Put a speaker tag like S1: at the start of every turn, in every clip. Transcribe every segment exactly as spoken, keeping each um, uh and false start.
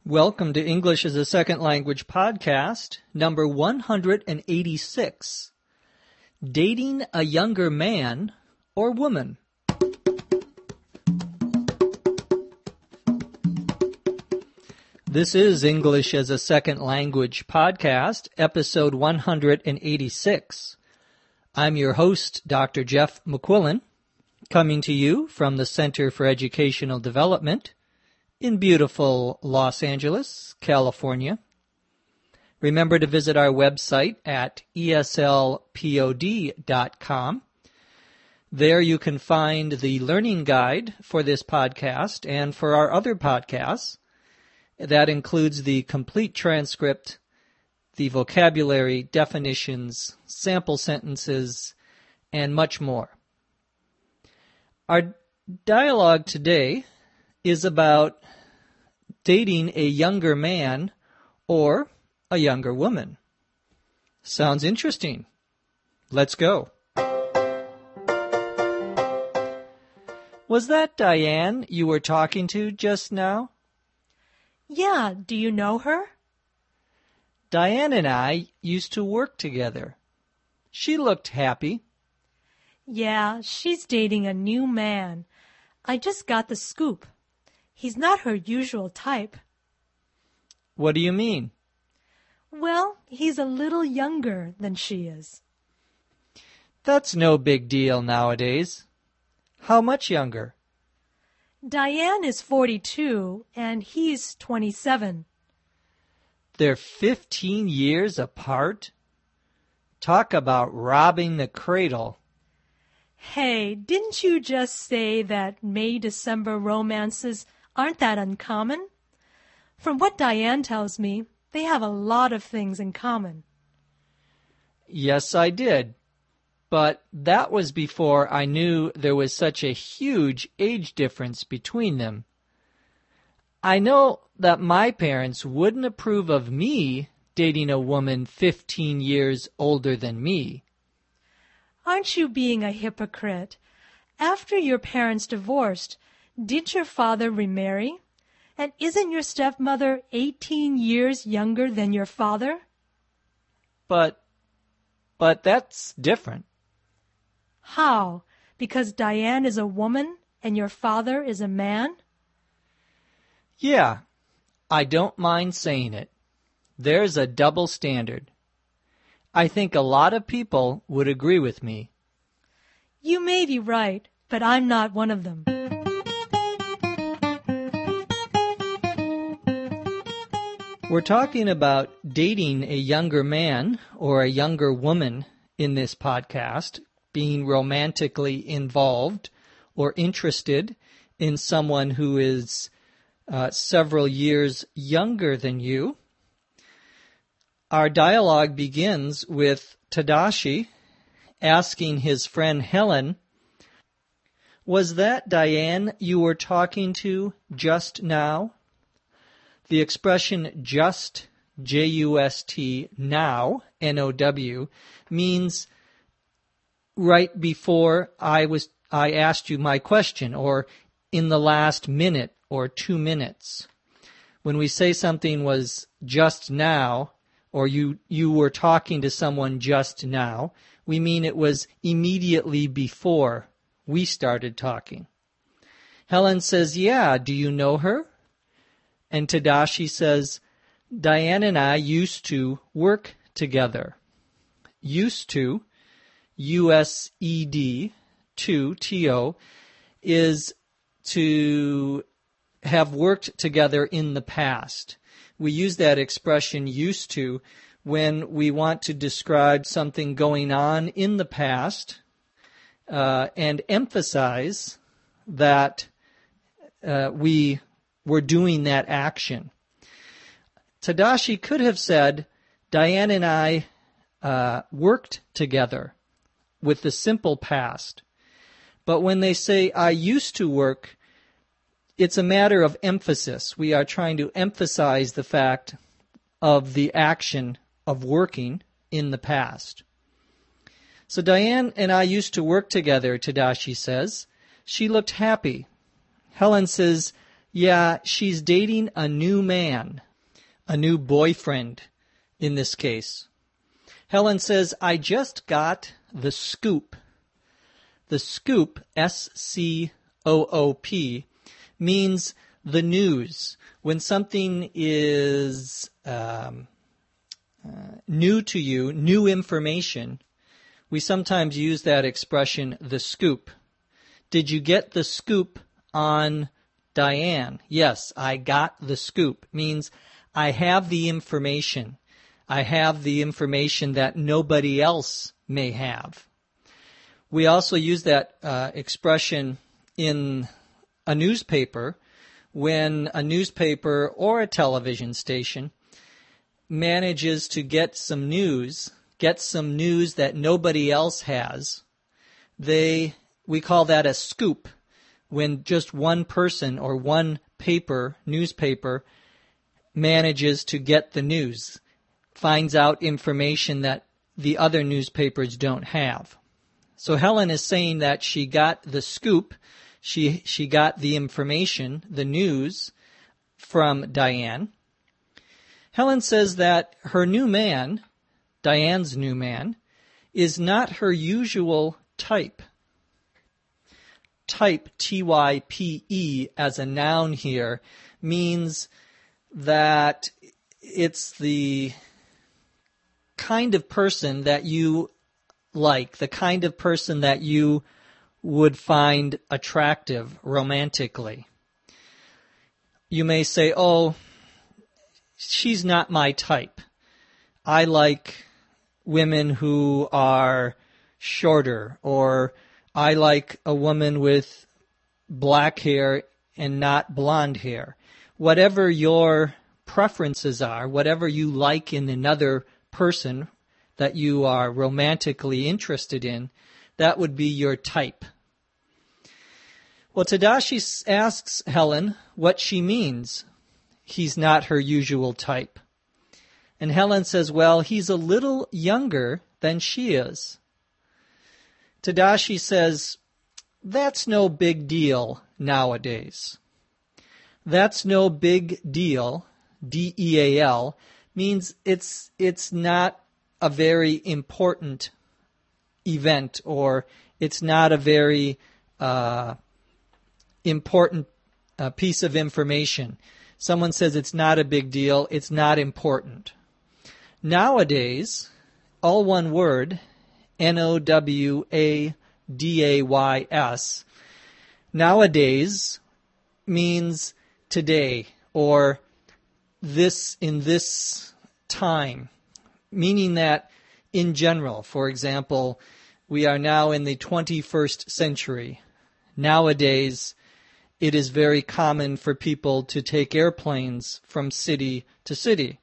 S1: Welcome to English as a Second Language podcast, number one hundred eighty-six. Dating a younger man or woman. This is English as a Second Language podcast, episode one hundred eighty-six. I'm your host, Doctor Jeff McQuillan, coming to you from the Center for Educational Development in beautiful Los Angeles, California. Remember to visit our website at E S L pod dot com. There you can find the learning guide for this podcast and for our other podcasts. That includes the complete transcript, the vocabulary, definitions, sample sentences, and much more. Our dialogue today is about dating a younger man or a younger woman. Sounds interesting. Let's go. Was that Diane you were talking to just now?
S2: Yeah, do you know her?
S1: Diane and I used to work together. She looked happy.
S2: Yeah, she's dating a new man. I just got the scoop. He's not her usual type.
S1: What do you mean?
S2: Well, he's a little younger than she is.
S1: That's no big deal nowadays. How much younger?
S2: Diane is forty-two and he's twenty-seven.
S1: They're fifteen years apart? Talk about robbing the cradle.
S2: Hey, didn't you just say that May-December romances aren't that uncommon? From what Diane tells me, they have a lot of things in common.
S1: Yes, I did. But that was before I knew there was such a huge age difference between them. I know that my parents wouldn't approve of me dating a woman fifteen years older than me.
S2: Aren't you being a hypocrite? After your parents divorced, did your father remarry? And isn't your stepmother eighteen years younger than your father?
S1: But, but that's different.
S2: How? Because Diane is a woman and your father is a man?
S1: Yeah, I don't mind saying it. There's a double standard. I think a lot of people would agree with me.
S2: You may be right, but I'm not one of them.
S1: We're talking about dating a younger man or a younger woman in this podcast, being romantically involved or interested in someone who is uh, several years younger than you. Our dialogue begins with Tadashi asking his friend Helen, "Was that Diane you were talking to just now?" The expression just, J U S T, now, N O W, means right before I was I asked you my question, or in the last minute or two minutes. When we say something was just now, or you, you were talking to someone just now, we mean it was immediately before we started talking. Helen says, "Yeah, do you know her?" And Tadashi says, "Diane and I used to work together." Used to, U S E D, to, T O, is to have worked together in the past. We use that expression used to when we want to describe something going on in the past uh, and emphasize that uh, we were doing that action. Tadashi could have said, "Diane and I uh, worked together," with the simple past. But when they say, "I used to work," it's a matter of emphasis. We are trying to emphasize the fact of the action of working in the past. So Diane and I used to work together, Tadashi says. She looked happy. Helen says, Yeah, she's dating a new man, a new boyfriend in this case. Helen says, I just got the scoop. The scoop, S C O O P, means the news. When something is um, uh, new to you, new information, we sometimes use that expression, the scoop. Did you get the scoop on Diane? Yes, I got the scoop. Means I have the information. I have the information that nobody else may have. We also use that uh, expression in a newspaper when a newspaper or a television station manages to get some news, get some news that nobody else has. They, we call that a scoop, when just one person or one paper, newspaper, manages to get the news, finds out information that the other newspapers don't have. So Helen is saying that she got the scoop, she she got the information, the news, from Diane. Helen says that her new man, Diane's new man, is not her usual type. Type, T Y P E, as a noun here, means that it's the kind of person that you like, the kind of person that you would find attractive romantically. You may say, oh, she's not my type. I like women who are shorter, or I like a woman with black hair and not blonde hair. Whatever your preferences are, whatever you like in another person that you are romantically interested in, that would be your type. Well, Tadashi asks Helen what she means. He's not her usual type. And Helen says, well, he's a little younger than she is. Tadashi says, that's no big deal nowadays. That's no big deal, D E A L, means it's it's not a very important event, or it's not a very uh, important uh, piece of information. Someone says it's not a big deal, it's not important. Nowadays, all one word, N O W A D A Y S, nowadays means today, or this in this time, meaning that in general, for example, we are now in the twenty-first century. Nowadays, it is very common for people to take airplanes from city to city.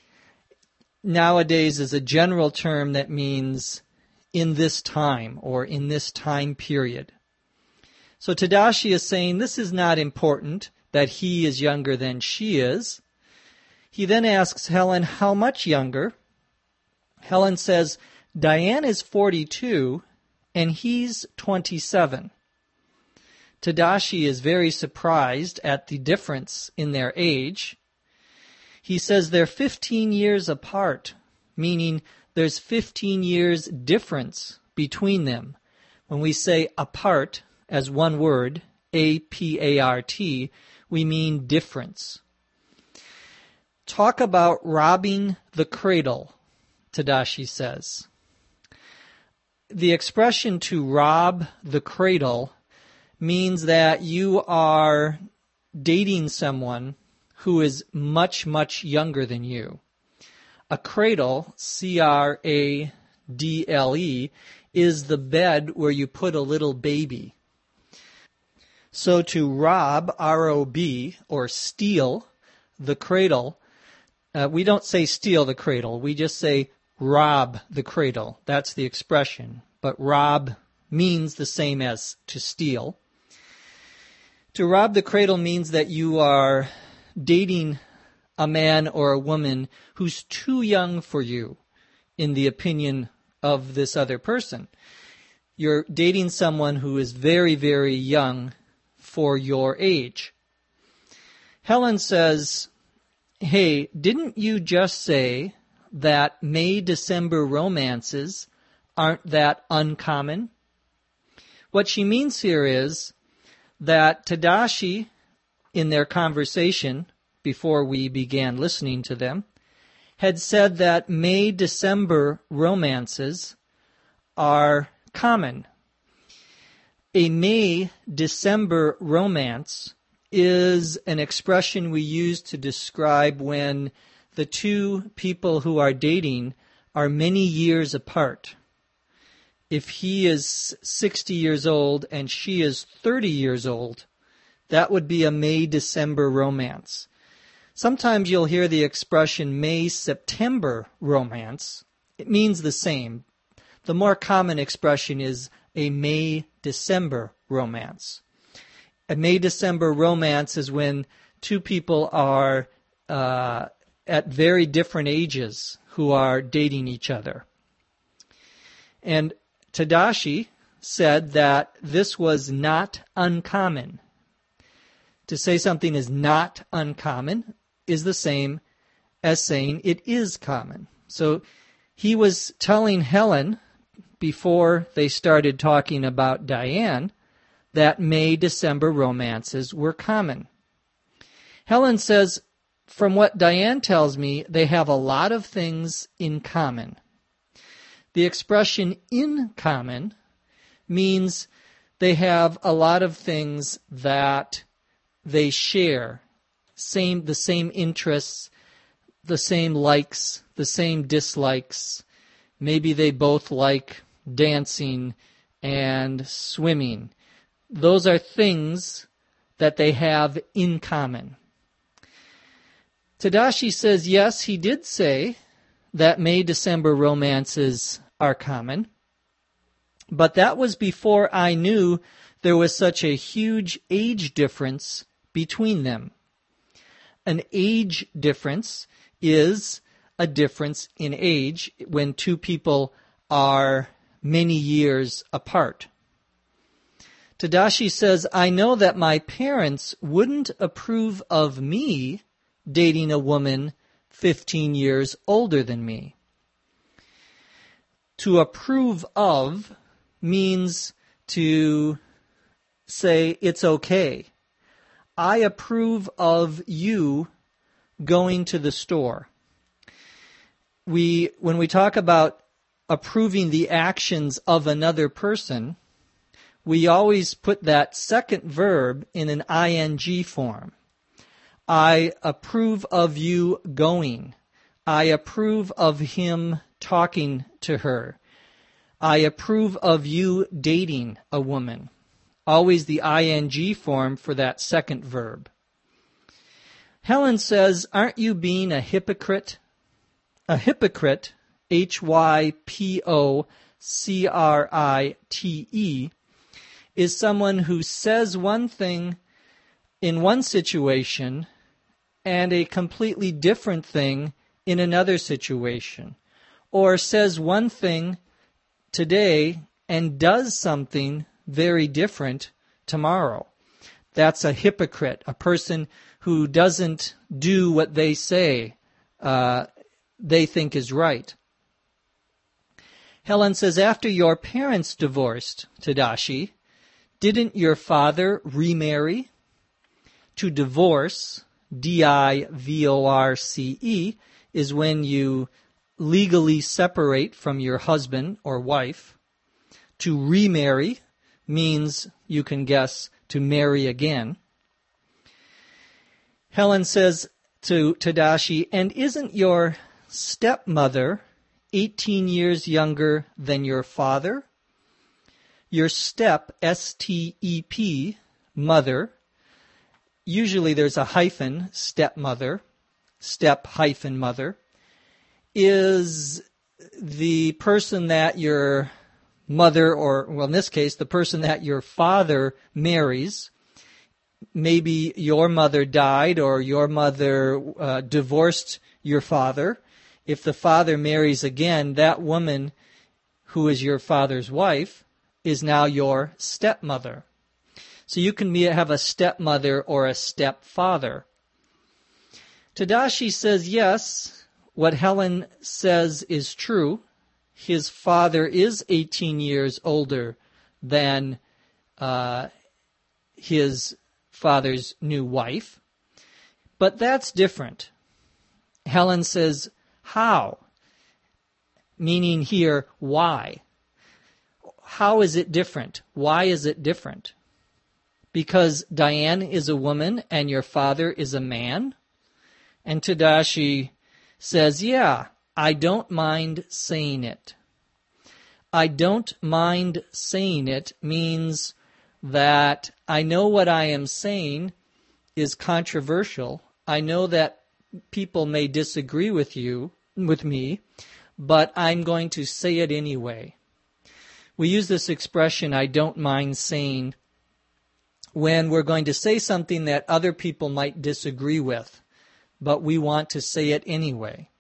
S1: Nowadays is a general term that means in this time, or in this time period. So Tadashi is saying this is not important, that he is younger than she is. He then asks Helen how much younger. Helen says, Diane is forty-two and he's twenty-seven. Tadashi is very surprised at the difference in their age. He says they're fifteen years apart, meaning there's fifteen years difference between them. When we say apart as one word, A P A R T, we mean difference. Talk about robbing the cradle, Tadashi says. The expression to rob the cradle means that you are dating someone who is much, much younger than you. A cradle, C R A D L E, is the bed where you put a little baby. So to rob, R O B, or steal the cradle, uh, we don't say steal the cradle, we just say rob the cradle. That's the expression. But rob means the same as to steal. To rob the cradle means that you are dating a man or a woman who's too young for you, in the opinion of this other person. You're dating someone who is very, very young for your age. Helen says, hey, didn't you just say that May-December romances aren't that uncommon? What she means here is that Tadashi, in their conversation before we began listening to them, had said that May-December romances are common. A May-December romance is an expression we use to describe when the two people who are dating are many years apart. If he is sixty years old and she is thirty years old, that would be a May-December romance. Sometimes you'll hear the expression May-September romance. It means the same. The more common expression is a May-December romance. A May-December romance is when two people are uh, at very different ages who are dating each other. And Tadashi said that this was not uncommon. To say something is not uncommon is the same as saying it is common. So he was telling Helen, before they started talking about Diane, that May-December romances were common. Helen says, from what Diane tells me, they have a lot of things in common. The expression in common means they have a lot of things that they share, same the same interests, the same likes, the same dislikes. Maybe they both like dancing and swimming. Those are things that they have in common. Tadashi says, yes, he did say that May-December romances are common, but that was before I knew there was such a huge age difference between them. An age difference is a difference in age when two people are many years apart. Tadashi says, I know that my parents wouldn't approve of me dating a woman fifteen years older than me. To approve of means to say it's okay. I approve of you going to the store. We, when we talk about approving the actions of another person, we always put that second verb in an ing form. I approve of you going. I approve of him talking to her. I approve of you dating a woman. Always the ing form for that second verb. Helen says, aren't you being a hypocrite? A hypocrite, H Y P O C R I T E, is someone who says one thing in one situation and a completely different thing in another situation, or says one thing today and does something very different tomorrow. That's a hypocrite, a person who doesn't do what they say uh, they think is right. Helen says, after your parents divorced, Tadashi, didn't your father remarry? To divorce, D I V O R C E, is when you legally separate from your husband or wife. To remarry means, you can guess, to marry again. Helen says to Tadashi, and isn't your stepmother eighteen years younger than your father? Your step, S T E P, mother, usually there's a hyphen, stepmother, step hyphen mother, is the person that your mother, or, well, in this case, the person that your father marries. Maybe your mother died or your mother uh, divorced your father. If the father marries again, that woman who is your father's wife is now your stepmother. So you can be, have a stepmother or a stepfather. Tadashi says yes, what Helen says is true. His father is eighteen years older than uh, his father's new wife. But that's different. Helen says, how? Meaning here, why? How is it different? Why is it different? Because Diane is a woman and your father is a man? And Tadashi says, yeah, I don't mind saying it. I don't mind saying it means that I know what I am saying is controversial. I know that people may disagree with you, with me, but I'm going to say it anyway. We use this expression, I don't mind saying, when we're going to say something that other people might disagree with, but we want to say it anyway.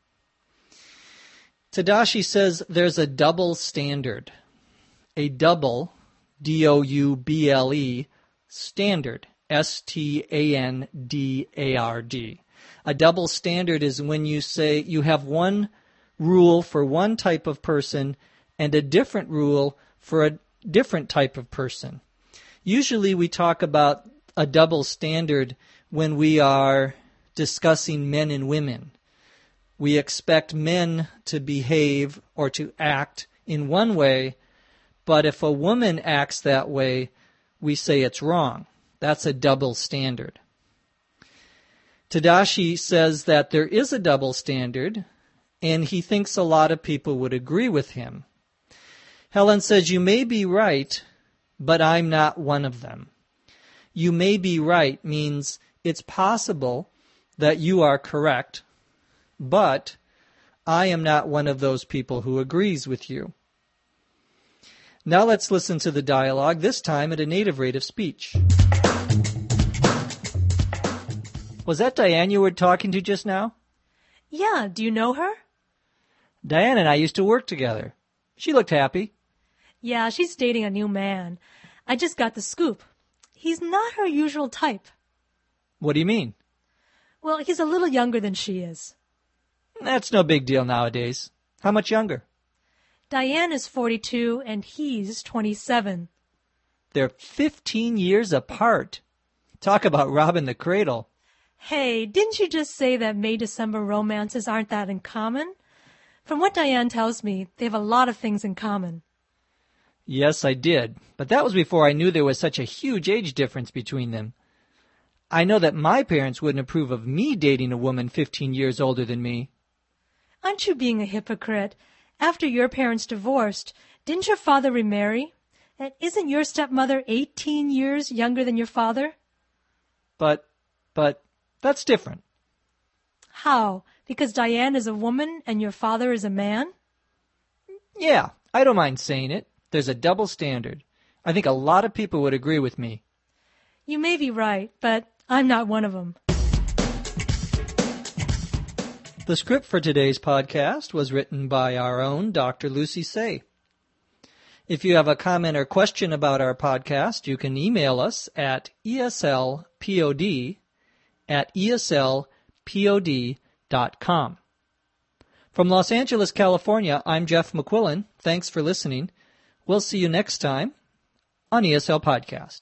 S1: Tadashi says there's a double standard. A double, D O U B L E, standard, S T A N D A R D. A double standard is when you say you have one rule for one type of person and a different rule for a different type of person. Usually we talk about a double standard when we are discussing men and women. We expect men to behave or to act in one way, but if a woman acts that way, we say it's wrong. That's a double standard. Tadashi says that there is a double standard, and he thinks a lot of people would agree with him. Helen says, you may be right, but I'm not one of them. You may be right means it's possible that you are correct, but I am not one of those people who agrees with you. Now let's listen to the dialogue, this time at a native rate of speech. Was that Diane you were talking to just now?
S2: Yeah, do you know her?
S1: Diane and I used to work together. She looked happy.
S2: Yeah, she's dating a new man. I just got the scoop. He's not her usual type.
S1: What do you mean?
S2: Well, he's a little younger than she is.
S1: That's no big deal nowadays. How much younger?
S2: Diane is forty-two and he's twenty-seven.
S1: They're fifteen years apart. Talk about robbing the cradle.
S2: Hey, didn't you just say that May-December romances aren't that uncommon? From what Diane tells me, they have a lot of things in common.
S1: Yes, I did. But that was before I knew there was such a huge age difference between them. I know that my parents wouldn't approve of me dating a woman fifteen years older than me.
S2: Aren't you being a hypocrite? After your parents divorced, didn't your father remarry? And isn't your stepmother eighteen years younger than your father?
S1: But, but, that's different.
S2: How? Because Diane is a woman and your father is a man?
S1: Yeah, I don't mind saying it. There's a double standard. I think a lot of people would agree with me.
S2: You may be right, but I'm not one of them.
S1: The script for today's podcast was written by our own Doctor Lucy Say. If you have a comment or question about our podcast, you can email us at eslpod at eslpod dot com. From Los Angeles, California, I'm Jeff McQuillan. Thanks for listening. We'll see you next time on E S L Podcast.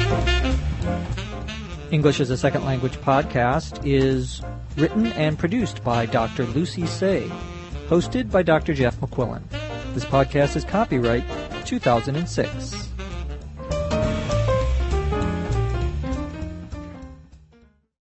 S1: English as a Second Language podcast is written and produced by Doctor Lucy Say, hosted by Doctor Jeff McQuillan. This podcast is copyright two thousand six.